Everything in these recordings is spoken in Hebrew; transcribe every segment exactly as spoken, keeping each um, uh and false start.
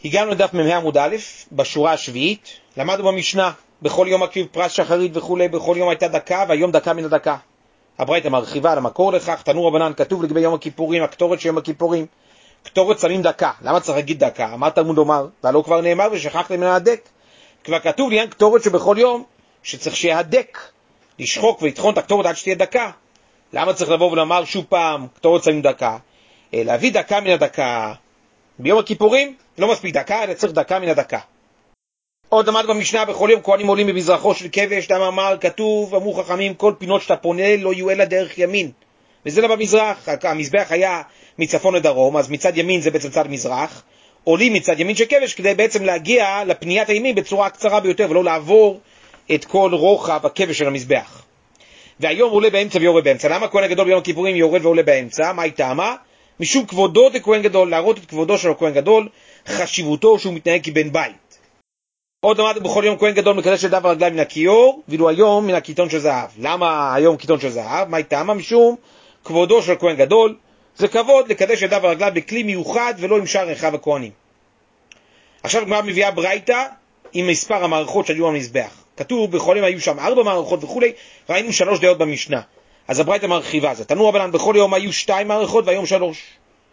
הגענו לדף מ"ה עמוד א', בשורה השביעית, למדנו במשנה, בכל יום מקריב פרס שחרית וכו', בכל יום הייתה דקה, והיום דקה מן הדקה. הברייתא מרחיבה על המקור לכך, תנו רבנן, כתוב לגבי יום הכיפורים, הקטורת של יום הכיפורים, קטורת שמים דקה. למה צריך להגיד דקה? מה תלמוד אומר? והלא כבר נאמר ושכחתם מן ההדק. כבר כתוב לעניין קטורת שבכל יום, שצריך שיהדק, לשחוק ולטחון את הקטורת עד שתהיה דקה. למה צריך לבוא ולומר שוב פעם, קטורת שמים דקה? להביא דקה מן הדקה. ביום הכיפורים לא מספיק דקה, אלא צריך דקה מן הדקה. עוד למד במשנה, בכל יום כהנים עולים במזרחו של כבש, דם אמר, כתוב, אמרו חכמים, כל פינות שאתה פונה לא יהיו אלא דרך ימין. וזה לא במזרח, המזבח היה מצפון לדרום, אז מצד ימין זה בעצם צד מזרח, עולים מצד ימין של כבש כדי בעצם להגיע לפניית הימין בצורה קצרה ביותר, ולא לעבור את כל רוחב הכבש של המזבח. והיום עולה באמצע ויורד באמצע. למה כהן הגדול ביום הכיפורים יורד ועולה באמצע? מה היא טעמה? משום כבודו דכהן גדול, להראות את כבודו של הכהן גדול, חשיבותו שהוא מתנהג כבן בית. עוד למד בכל יום כהן גדול מקדש את דף הרגליים מן הכיור, ואילו היום מן הכיתון של זהב. למה היום כיתון של זהב? מה היא טעמה? משום כבודו של כהן גדול, זה כבוד לקדש את דף הרגליים בכלי מיוחד ולא עם שאר רחב הכהנים. עכשיו הגמרא מביאה ברייתא עם מספר המערכות שהיו במזבח. כתוב בכל יום היו שם ארבע מערכות וכו', ראינו שלוש דעות במשנה. אז הברייתא מרחיבה זה. תנו רבנן, בכל יום היו שתיים מערכות והיום שלוש.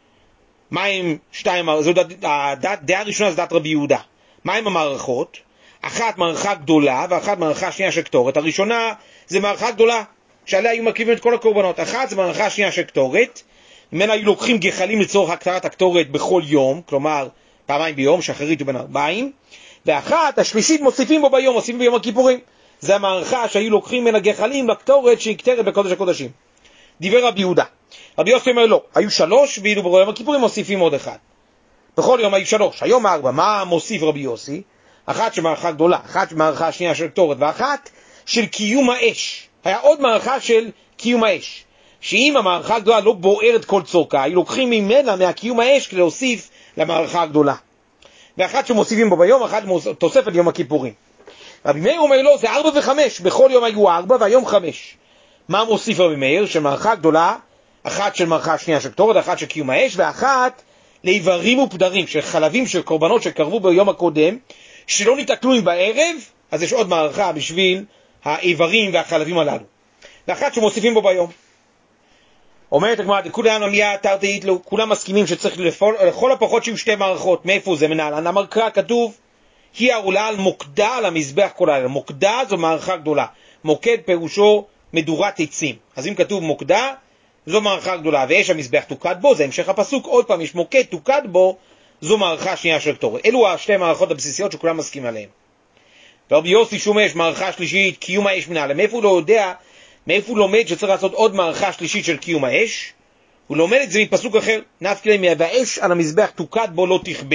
מה עם שתיים מערכות? זו דעת, דעה ראשונה זה דעת רבי יהודה. מה עם המערכות? אחת מערכה גדולה ואחת מערכה שנייה של קטורת. הראשונה זה מערכה גדולה שעליה היו מקריבים את כל הקורבנות. אחת זה מערכה שנייה של קטורת, ממנה היו לוקחים גחלים לצורך הקטרת הקטורת בכל יום, כלומר פעמיים ביום, שחרית ובין ארבעים, ואחת השלישית מוסיפים בו ביום, מוסיפים ביום הכיפורים. זה המערכה שהיו לוקחים מן הגחלים לקטורת שהיא קטרת בקודש הקודשים. דיבר רבי יהודה. רבי יוסי אומר לא, היו שלוש, ואילו ביום הכיפורים מוסיפים עוד אחד. בכל יום היו שלוש, היום ארבע. מה מוסיף רבי יוסי? אחת של מערכה גדולה, אחת של מערכה שנייה של קטורת, ואחת של קיום האש. היה עוד מערכה של קיום האש, שאם המערכה הגדולה לא בוערת כל צורכה, היו לוקחים ממנה מהקיום האש כדי להוסיף למערכה הגדולה. ואחת שמוסיפים בו ביום, אחת תוספת יום הכיפורים. רבי מאיר אומר לו, זה ארבע וחמש, בכל יום היו ארבע והיום חמש. מה מוסיף רבי מאיר? שמערכה גדולה, אחת של מערכה שנייה של קטורת, אחת של קיום האש, ואחת לאיברים ופדרים, של חלבים של קורבנות שקרבו ביום הקודם, שלא נתקלו בערב, אז יש עוד מערכה בשביל האיברים והחלבים הללו. ואחת שמוסיפים בו ביום. אומרת הגמרא, כולם עמיה תרתית לו, כולם מסכימים שצריך לפעול, לכל הפחות שיהיו שתי מערכות. מאיפה זה מנהלן? אמר קרא, כתוב, היא העולה על מוקדה על המזבח כל הלילה. מוקדה זו מערכה גדולה. מוקד פירושו מדורת עצים. אז אם כתוב מוקדה, זו מערכה גדולה. ויש המזבח תוקד בו, זה המשך הפסוק. עוד פעם, יש מוקד תוקד בו, זו מערכה שנייה של קטורת. אלו השתי מערכות הבסיסיות שכולם מסכימים עליהן. ורבי יוסי שומש, מערכה שלישית, קיום האש מנהלן. מאיפה הוא לא יודע, מאיפה הוא לומד שצריך לעשות עוד מערכה שלישית של קיום האש? הוא לומד את זה מפסוק אחר, נפקא ליה, והאש על המזבח תוקד בו לא תכבה.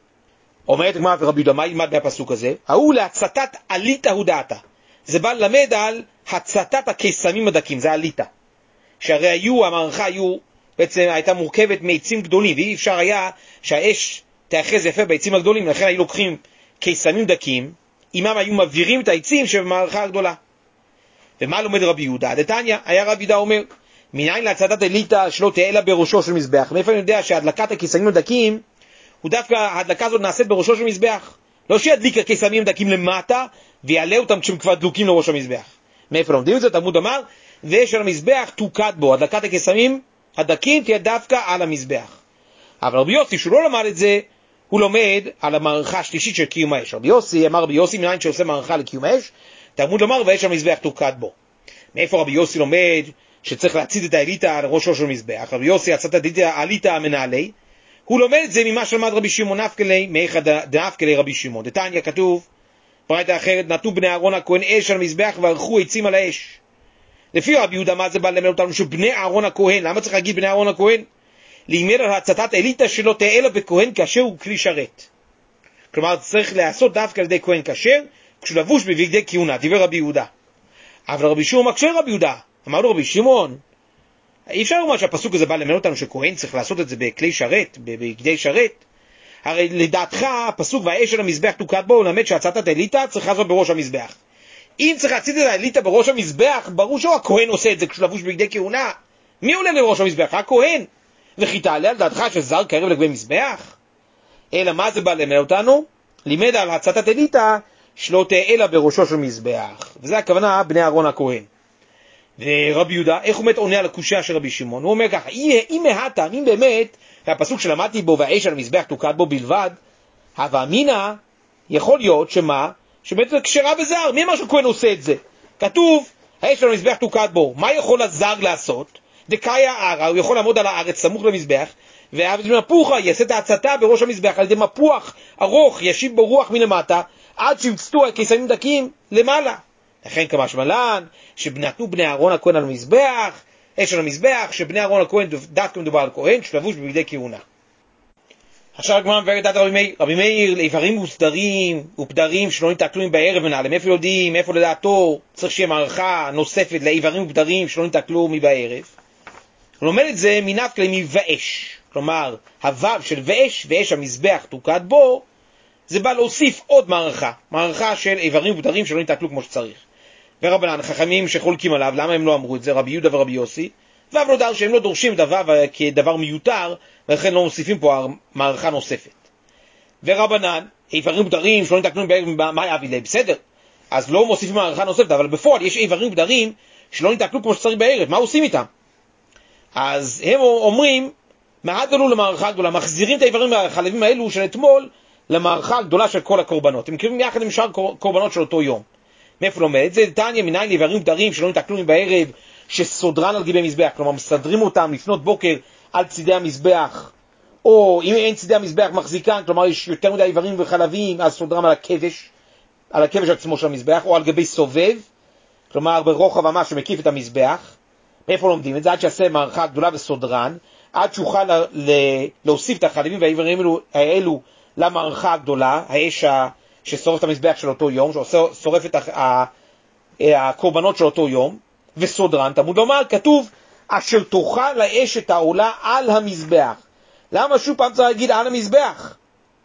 אומרת הגמרא ורבי יהודה, מה ילמד מהפסוק הזה? ההוא להצתת עליתא הודעתה. זה בא ללמד על הצתת הקיסמים הדקים, זה עליתא. שהרי היו, המערכה היו, בעצם הייתה מורכבת מעצים גדולים, ואי אפשר היה שהאש תאחז יפה בעצים הגדולים, לכן היו לוקחים קיסמים דקים, עימם היו מבהירים את העצים שבמערכה הגדולה. ומה לומד רבי יהודה? דתניא, היה רבי יהודה אומר, מניין להצתת עליתא שלא תעלה בראשו של מזבח. מאיפה אני יודע שהדלקת הקיסמים הדקים, הוא דווקא ההדלקה הזאת נעשית בראשו של מזבח. לא שידליק הקיסמים דקים למטה, ויעלה אותם כשהם כבר דלוקים לראש המזבח. מאיפה לומדים את זה? תלמוד אמר, ושל המזבח תוקד בו. הדלקת הקיסמים הדקים תהיה דווקא על המזבח. אבל רבי יוסי, שהוא לא למד את זה, הוא לומד על המערכה השלישית של קיום האש. רבי יוסי, אמר רבי יוסי, מניין שעושה מערכה לקיום האש, תלמוד לומר, ויש המזבח תוקד בו. מאיפה רבי יוסי לומד שצריך להצית את העליתא על ראשו של מזבח? רבי יוסי הצת את העליתא המנהלי, הוא לומד את זה ממה שלמד רבי שמעון נפקא ליה, מאיך דנפקא ליה רבי שמעון. דתניא כתוב, ברייתא אחרת, נתנו בני אהרון הכהן אש על המזבח וערכו עצים על האש. לפי רבי יהודה, מה זה בא ללמד אותנו? שבני אהרון הכהן, למה צריך להגיד בני אהרון הכהן? לימד על הצתת העליתא שלא תעלה בכהן כשר הוא כלי שרת. כלומר, צריך לעשות דווקא על ידי כהן כשר, כשהוא לבוש בבגדי כהונה, דיבר רבי יהודה. אבל רבי שמעון מקשה רבי יהודה. אמר לו רבי שמעון, אי אפשר לומר שהפסוק הזה בא ללמד אותנו שכהן צריך לעשות את זה בכלי שרת, בבגדי שרת. הרי לדעתך, הפסוק והאש של המזבח תוקד בו, הוא למד שהצתת העליתא צריך לעשות בראש המזבח. אם צריך להצית את העליתא בראש המזבח, ברור שהכהן עושה את זה כשהוא לבוש בבגדי כהונה. מי עולה לראש המזבח? הכהן. וכי תעלה על דעתך שזר קרב לגבי מזבח? אלא מה זה בא ללמד אותנו? לימד על הצתת אליטה שלא תהיה אלא בראשו של מזבח. וזה הכוונה בני אהרון הכהן. ורבי יהודה, איך הוא מת עונה על הקושיה של רבי שמעון? הוא אומר ככה, אם מהתה, אם באמת, והפסוק שלמדתי בו והאש על המזבח תוקד בו בלבד, הווה אמינא, יכול להיות שמה? שבאמת זה כשרה בזר. מי אמר שכהן עושה את זה? כתוב, האש על המזבח תוקד בו. מה יכול הזר לעשות? דקאי הערה, הוא יכול לעמוד על הארץ סמוך למזבח, ומפוחה יעשה את ההצתה בראש המזבח על ידי מפוח ארוך, ישיב בו רוח מלמטה, עד שיצטו הקיסמים דקים למעלה. לכן כמשמע לן, שנתנו בני אהרון הכהן על המזבח, אש על המזבח, שבני אהרון הכהן דווקא מדובר על כהן, שלבוש בבגדי כהונה. עכשיו הגמרא מבארת דעת רבי מאיר, רבי מאיר לאיברים מוסדרים ופדרים שלא נתקלו בערב ונעלם, איפה יודעים, איפה לדעתו צריך שיהיה מערכה נוספת לאיברים ופדרים שלא נתקלו מבערב. הוא לומד את זה מנפקא מבאש, כלומר הוו של ואש, ואש המזבח תוקד בו, זה בא להוסיף עוד מערכה, מערכה של איברים ופדרים שלא נתקלו כמו שצריך. ורבנן, חכמים שחולקים עליו, למה הם לא אמרו את זה? רבי יהודה ורבי יוסי, ואב לא דר שהם לא דורשים את הוו כדבר מיותר, ולכן לא מוסיפים פה מערכה נוספת. ורבנן, איברים ופדרים שלא נתקלו בערב, מה יביא להם? בסדר, אז לא מוסיפים מערכה נוספת, אבל בפועל יש איברים ופדרים שלא נתקלו כמו שצריך בערב, מה עושים איתם? אז הם אומרים, מהדלו למערכה הגדולה, מחזירים את האיברים החלבים האלו של אתמול למערכה הגדולה של כל הקורבנות. הם קוראים יחד עם שאר קורבנות של אותו יום. מאיפה לומד? את זה תניא מניין לאיברים ופדרים שלא נתקלו בערב, שסודרן על גבי מזבח, כלומר מסדרים אותם לפנות בוקר על צידי המזבח, או אם אין צידי המזבח מחזיקן, כלומר יש יותר מדי איברים וחלבים, אז סודרם על הכבש, על הכבש עצמו של המזבח, או על גבי סובב, כלומר ברוחב המה שמקיף את המזבח. מאיפה לומדים את זה? עד שיעשה מערכה גדולה וסודרן, עד שיוכל להוסיף את החלבים והאיברים האלו, האלו למערכה הגדולה, האש ששורף את המזבח של אותו יום, ששורף את הקורבנות של אותו יום, וסודרן, תמוד לומר, כתוב, אשר תאכל האש את העולה על המזבח. למה שוב פעם צריך להגיד על המזבח?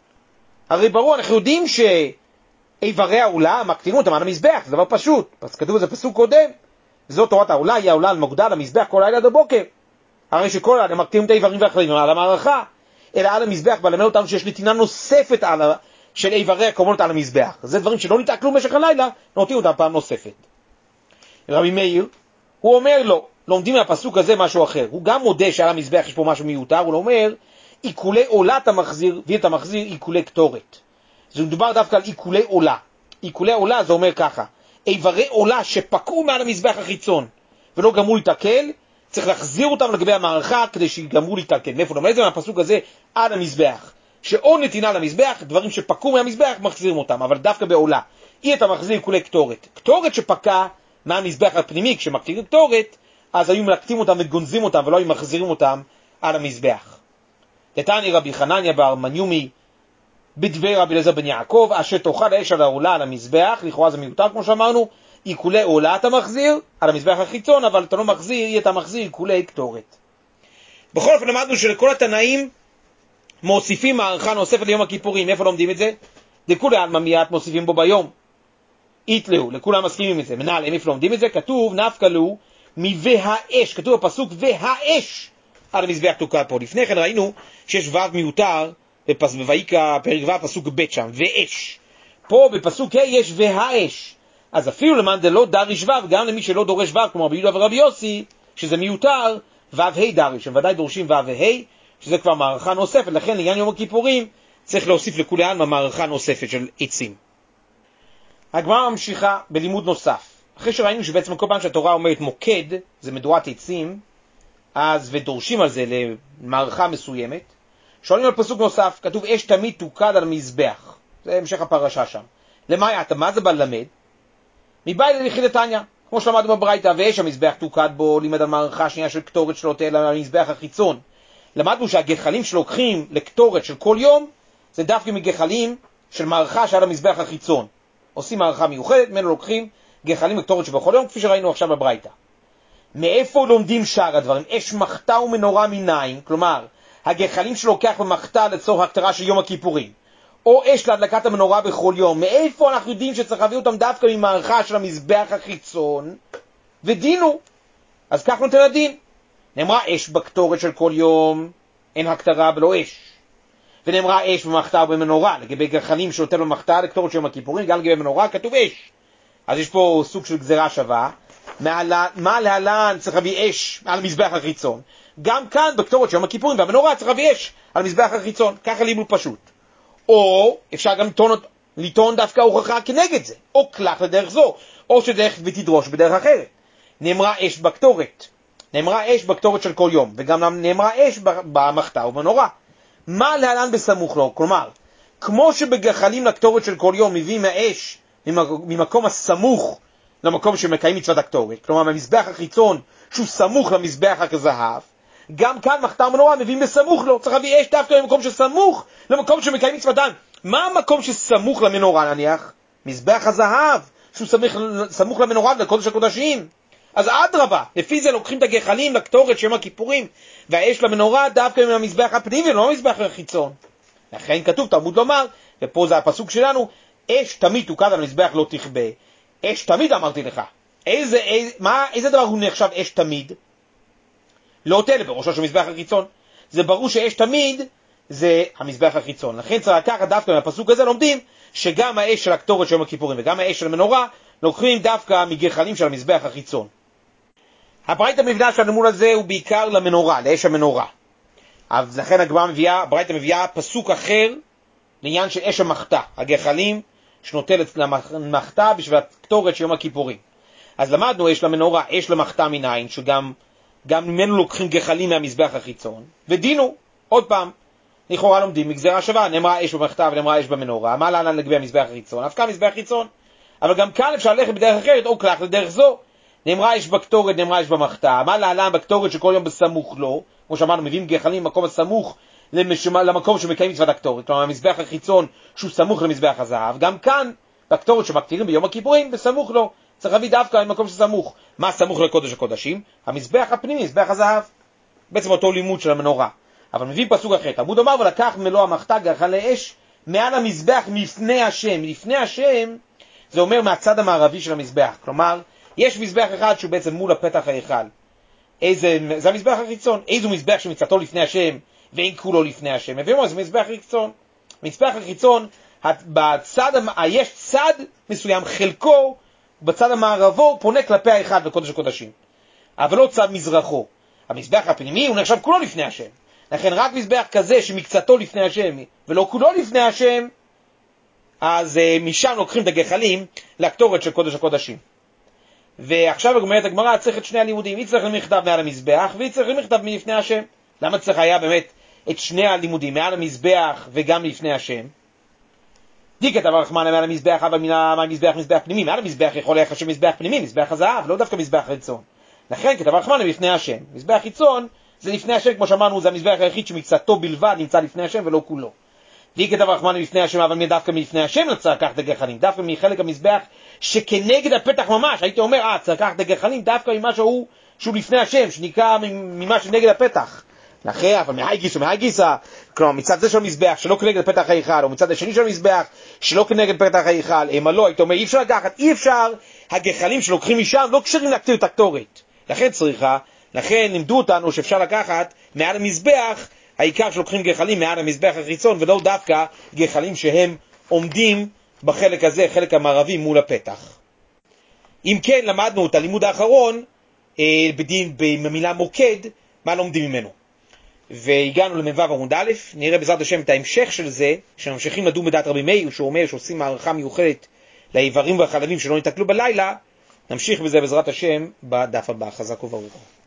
הרי ברור, אנחנו יודעים שאיברי העולה מקטינו אותם על המזבח, זה דבר פשוט. אז כתוב בזה פסוק קודם, וזאת תורת העולה, היא העולה על מוקדה על המזבח כל לילה עד הבוקר. הרי שכל לילה מקטינים את האיברים והחלבים על המערכה, אלא על המזבח, ולמד אותנו שיש נתינה נוספת על, של איברי הקורבנות על המזבח. זה דברים שלא נתעכלו במשך הלילה, נותנים אותם פעם נוספת. רבי מאיר, הוא אומר לו, לומדים מהפסוק הזה משהו אחר. הוא גם מודה שעל המזבח יש פה משהו מיותר, הוא אומר, עיקולי עולה אתה מחזיר, ואתה מחזיר עיקולי קטורת. זה מדובר דווקא על עיקולי עולה. עיקולי עולה זה אומר ככה, איברי עולה שפקעו מעל המזבח החיצון, ולא גמרו להתעכל, צריך להחזיר אותם לגבי המערכה, כדי שיגמרו להתעכל. מאיפה לומד את זה? מהפסוק הזה על המזבח. שאו נתינה למזבח, דברים שפקעו מהמזבח, מחזירים אותם, אבל דווקא בעולה. אי אתה מחזיר עיקולי קטורת. קטורת שפקע מהמזבח הפנימי, כשמקטירים קטורת, אז היו מלקטים אותם וגונזים אותם, ולא היו מחזירים אותם על המזבח. תתני רבי חנניה בר מניומי, בדבר רבי אליעזר בן יעקב, אשר תאכל האש על העולה על המזבח, לכאורה זה מיותר כמו שאמרנו, עיקולי עולה אתה מחזיר על המזבח החיצון, אבל אתה לא מחזיר, אתה מחזיר עיקולי קטורת. בכל אופן למדנו שלכל התנאים מוסיפים מערכה נוספת ליום הכיפורים. איפה לומדים את זה? דכולי עלמא מיעט מוסיפים בו ביום. איתלהו, לכולם מסכימים את זה. מנהל, איפה לומדים את זה? כתוב נפקא לו מבהאש, כתוב בפסוק והאש על המזבח תוקד פה. לפני כן ראינו שיש ו' מיותר בויקרא פרק ו' פסוק ב' שם, ואש. פה בפסוק ה' יש והאש. אז אפילו למען דלא דריש ו', גם למי שלא דורש ו', כמו רבי יהודה ורבי יוסי, שזה מיותר, ו' ה' דריש. הם ודאי דורשים ו' וה', שזה כבר מערכה נוספת. לכן לעניין יום הכיפורים צריך להוסיף לכולי עלמא מערכה נוספת של עצים. הגמרא ממשיכה בלימוד נוסף. אחרי שראינו שבעצם כל פעם שהתורה אומרת מוקד, זה מדורת עצים, אז ודורשים על זה למערכה מסוימת, שואלים על פסוק נוסף, כתוב אש תמיד תוקד על מזבח. זה המשך הפרשה שם. למה אתה? מה זה בא ללמד? מבית לחידתניה, כמו שלמדנו בברייתא, ואש המזבח תוקד בו, לימד על מערכה שנייה של קטורת שלו תהיה על המזבח החיצון. למדנו שהגחלים שלוקחים לקטורת של כל יום, זה דווקא מגחלים של מערכה שעל המזבח החיצון. עושים מערכה מיוחדת, ממנו לוקחים גחלים לקטורת שבכל יום, כפי שראינו עכשיו בברייתא. מאיפה לומדים שאר הדברים? אש מחתה ומנורה מנין, כלומר, הגחלים שלוקח במחתה לצורך הקטרה של יום הכיפורים, או אש להדלקת המנורה בכל יום. מאיפה אנחנו יודעים שצריך להביא אותם דווקא ממערכה של המזבח החיצון? ודינו. אז כך נותן הדין. נאמרה אש בקטורת של כל יום, אין הקטרה ולא אש. ונאמרה אש במחתה ובמנורה, לגבי גחלים שנותן במחתה לקטורת של יום הכיפורים, גם לגבי מנורה כתוב אש. אז יש פה סוג של גזירה שווה, מה להלן צריך להביא אש על מזבח החיצון. גם כאן בקטורת של יום הכיפורים והמנורה צריך להביא אש על מזבח החיצון, ככה לימוד פשוט. או אפשר גם לטעון, לטעון דווקא הוכחה כנגד זה, או כלך לדרך זו, או שדרך ותדרוש בדרך אחרת. נאמרה אש בקטורת, נאמרה אש בקטורת של כל יום, וגם נאמרה אש במחתה ובמנורה. מה להלן בסמוך לו? כלומר, כמו שבגחלים לקטורת של כל יום מביאים האש ממקום הסמוך למקום שמקיים מצוות הקטורת, כלומר מהמזבח החיצון שהוא סמוך למזבח הכזהב, גם כאן מחתה ומנורה מביאים בסמוך לו, צריך להביא אש דווקא במקום שסמוך למקום שמקיים מצוותן. מה המקום שסמוך למנורה נניח? מזבח הזהב, שהוא סמוך, סמוך למנורה ולקודש הקודשים. אז אדרבה, לפי זה לוקחים את הגחלים לקטורת של יום הכיפורים, והאש למנורה דווקא מהמזבח הפנימי ולא מהמזבח החיצון. לכן כתוב תלמוד לומר, ופה זה הפסוק שלנו, אש תמיד תוקד על המזבח לא תכבה. אש תמיד אמרתי לך. איזה, איזה, מה, איזה דבר הוא נחשב אש תמיד? לא תלה בראשו של מזבח החיצון. זה ברור שאש תמיד זה המזבח החיצון. לכן צריך לקחת דווקא מהפסוק הזה לומדים שגם האש של הקטורת של יום הכיפורים וגם האש של המנורה לוקחים דווקא מגחלים של המזבח החיצון. הברייתא מביאה שהלימוד הזה הוא בעיקר למנורה, לאש המנורה. אז לכן הגמרא מביאה, הברייתא מביאה פסוק אחר לעניין של אש המחתה, הגחלים שנוטלת למחתה בשביל הקטורת של יום הכיפורים. אז למדנו אש למנורה, אש למחתה מניין, שגם גם ממנו לוקחים גחלים מהמזבח החיצון, ודינו, עוד פעם, לכאורה לומדים מגזרה שווה, נאמרה אש במחתה ונאמרה אש במנורה, מה להלן לגבי המזבח החיצון? אף כאן מזבח חיצון, אבל גם כאן אפשר ללכת בדרך אחרת, או כלך לדרך זו, נאמרה אש בקטורת, נאמרה אש במחתה, מה להלן בקטורת שכל יום בסמוך לו, כמו שאמרנו, מביאים גחלים במקום הסמוך למקום שמקיים מצוות הקטורת, כלומר המזבח החיצון שהוא סמוך למזבח הזהב, גם כאן בקטורת שמקטירים ביום הכיפורים בסמוך לו, צריך להביא דווקא למקום שסמוך. מה סמוך לקודש הקודשים? המזבח הפנימי, מזבח הזהב, בעצם אותו לימוד של המנורה. אבל מביא פסוק אחר, תלמוד אמר ולקח מלוא המחתה גחלי אש מעל המזבח מפני השם. לפני השם זה אומר מהצד המערבי של המזבח, כלומר יש מזבח אחד שהוא בעצם מול הפתח ההיכל. איזה, זה המזבח החיצון. איזו מזבח שמצאתו לפני השם ואין כולו לפני השם. מביאים זה מזבח החיצון. מזבח החיצון, בצד, יש צד מסוים, חלקו בצד המערבו פונה כלפי ההיכל וקודש הקודשים, אבל לא צד מזרחו. המזבח הפנימי הוא נחשב כולו לפני השם. לכן רק מזבח כזה שמקצתו לפני השם ולא כולו לפני השם, אז uh, משם לוקחים את הגחלים לקטורת של קודש הקודשים. ועכשיו הגמרת הגמרא צריך את שני הלימודים, היא צריך למכתב מעל המזבח והיא צריך למכתב מלפני השם. למה צריך היה באמת את שני הלימודים, מעל המזבח וגם לפני השם? די כתב הרחמנה מעל המזבח, אבל מהמזבח מזבח פנימי, מעל המזבח יכול להיחשב מזבח פנימי, מזבח הזהב, לא דווקא מזבח חיצון. לכן כתב הרחמנה לפני השם. מזבח חיצון זה לפני השם, כמו שאמרנו, זה המזבח היחיד שמקצתו בלבד נמצא לפני השם ולא כולו. די כתב הרחמנה לפני השם, אבל דווקא מלפני השם צריך לקחת את הגחלים, דווקא מחלק המזבח שכנגד הפתח ממש. הייתי אומר, אה, צריך לקחת את הגחלים דווקא ממה שהוא, שהוא לפני השם, שנקרא ממה שנגד הפתח. לכן, אבל מהי גיסו, מהי גיסה, כלומר, מצד זה של המזבח, שלא כנגד פתח ההיכל, או מצד השני של המזבח, שלא כנגד פתח ההיכל, אמה לא, היית אומר, אי אפשר לקחת, אי אפשר, הגחלים שלוקחים משם, לא קשרים להקטיר את הקטורת. לכן צריכה, לכן לימדו אותנו שאפשר לקחת מעל המזבח, העיקר שלוקחים גחלים מעל המזבח החיצון, ולא דווקא גחלים שהם עומדים בחלק הזה, חלק המערבי מול הפתח. אם כן, למדנו את הלימוד האחרון, אה, בדין, במילה מוקד, מה לומדים ממנו. והגענו למ"ו עמוד א', נראה בעזרת השם את ההמשך של זה, שממשיכים לדון בדעת רבי מאיר, שהוא אומר שעושים מערכה מיוחדת לאיברים והחלבים שלא ניתקלו בלילה. נמשיך בזה בעזרת השם בדף הבא. חזק וברוך.